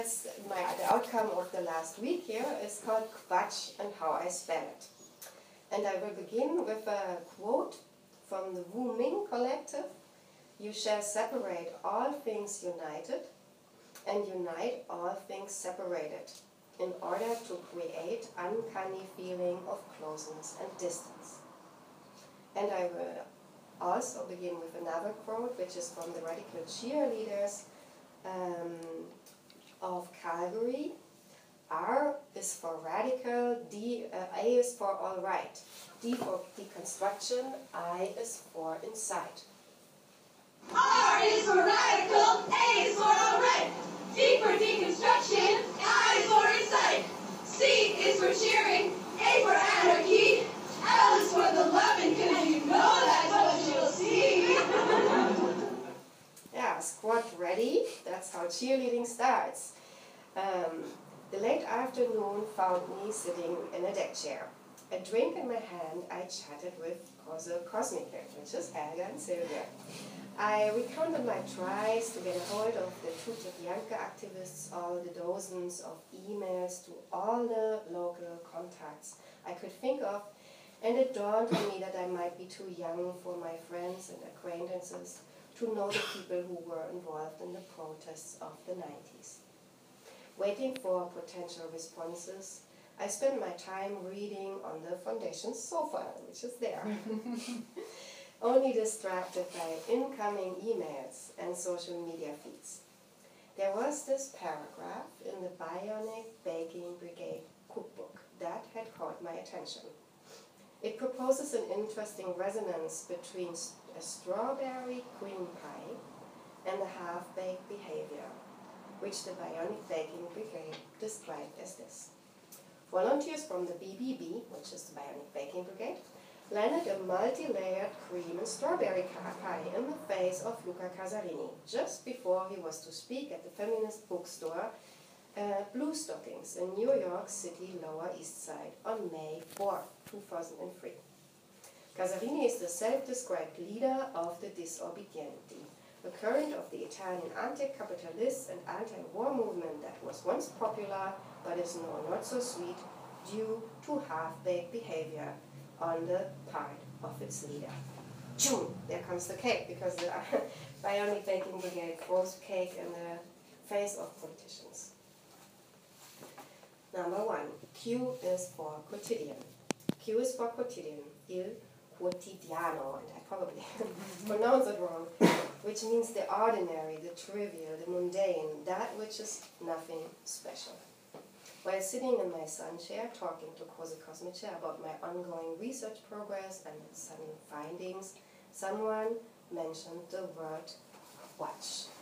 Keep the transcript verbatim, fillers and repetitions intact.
My, the outcome of the last week here is called Quatsch and How I Spell It. And I will begin with a quote from the Wu Ming Collective. You shall separate all things united and unite all things separated in order to create uncanny feeling of closeness and distance. And I will also begin with another quote, which is from the Radical Cheerleaders um, of Calgary. R is for radical, D, uh, A is for all right, D for deconstruction, I is for insight. R is for radical, A is for all right, D for deconstruction, I is for insight, C is for cheering, A for anarchy, L is for the loving, cause you know that's what you'll see. Yeah, squad ready, that's how cheerleading starts. Um, the late afternoon found me sitting in a deck chair. A drink in my hand, I chatted with Corso Cosmic, which is Helga and Sylvia. I recounted my tries to get a hold of the Tutjevyanka activists, all the dozens of emails to all the local contacts I could think of, and it dawned on me that I might be too young for my friends and acquaintances to know the people who were involved in the protests of the nineties. Waiting for potential responses, I spent my time reading on the Foundation's sofa, which is there. Only distracted by incoming emails and social media feeds. There was this paragraph in the Bionic Baking Brigade cookbook that had caught my attention. It proposes an interesting resonance between a strawberry cream pie and the half-baked behavior, which the Bionic Baking Brigade described as this. Volunteers from the B B B, which is the Bionic Baking Brigade, landed a multi-layered cream and strawberry pie in the face of Luca Casarini just before he was to speak at the feminist bookstore uh, Blue Stockings in New York City, Lower East Side on May fourth, two thousand three. Casarini is the self-described leader of the Disobbedienti, a current of the Italian anti-capitalist and anti-war movement that was once popular but is now not so sweet due to half-baked behavior on the part of its leader. Choom! There comes the cake, because the Bionic Baking Brigade throws cake in the face of politicians. Number one, Q is for quotidian. Q is for quotidian, il quotidiano, and I probably pronounce it wrong, which means the ordinary, the trivial, the mundane, that which is nothing special. While sitting in my sun chair talking to Corso Cosmic about my ongoing research progress and sudden findings, someone mentioned the word quatsch.